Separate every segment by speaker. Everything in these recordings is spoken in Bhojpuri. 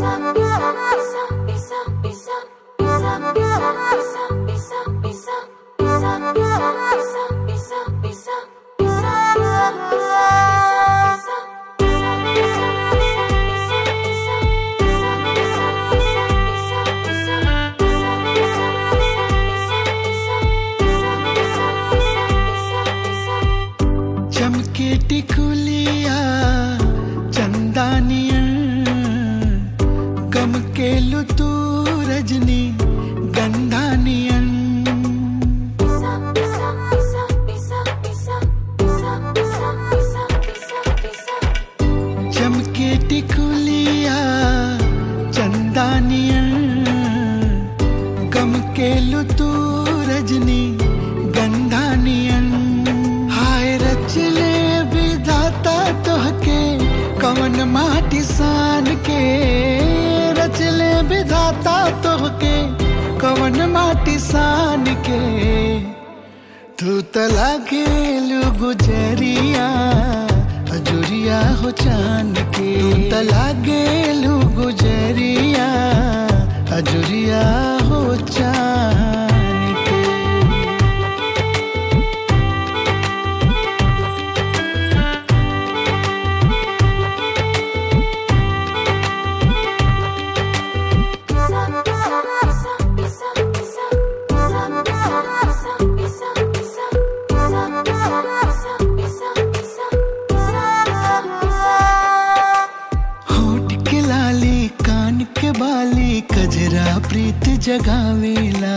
Speaker 1: चमके टिकुलिया चंदानियन गम के लुतू रजनी गंधानियन चमके टिकुलिया चंदानियन गम के लुतू रजनी गंधानियन हाय रचले विधाता तोहके कवन माटी सान के रचले विधाता तोहके कवन माटी सान के तू त लागेलु गुजरिया अजुरिया हो चान के तू त लागेलु गुजरिया अजुरिया हो चान के के बाली कजरा प्रीत जगावेला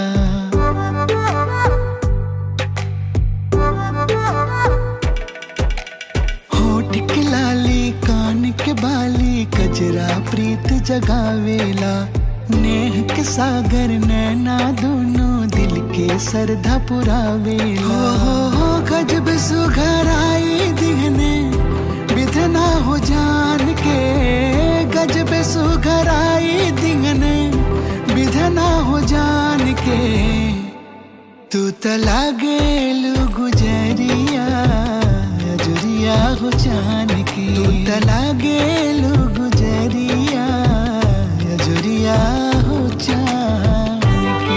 Speaker 1: होठ के लाली कान के बाली कजरा प्रीत जगावेला नेह के सागर नैना दोनों दिल के सरधा पुरावेला हो गजब सुघराई दिखने बिधना हो जान के गजब सुघराई दिखने बिधना हो जान के तू त लागेलु गुजरिया अजुरिया हो जान के तू त लागेलु गुजरिया अजुरिया हो जान के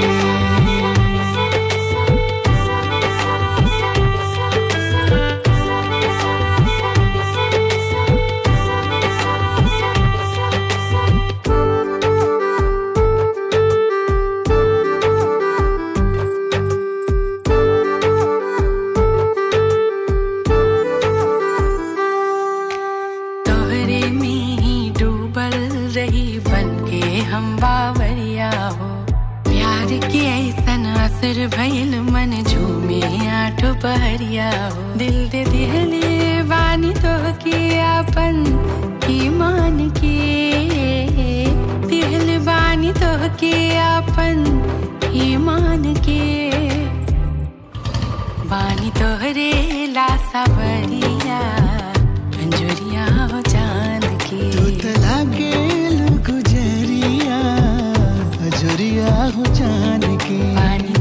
Speaker 2: रही बन के हम बावरिया हो प्यार के ऐसन असर भइल मन झूमे आठो पहरिया हो दिल दे दिहले बानी तो के अपन ईमान के दिल बानी तो के अपन ईमान के बानी तोहरे लासावरिया अंजुरिया हो चांद के
Speaker 1: तू त लागेलु गुजरिया अजुरिया हो जान के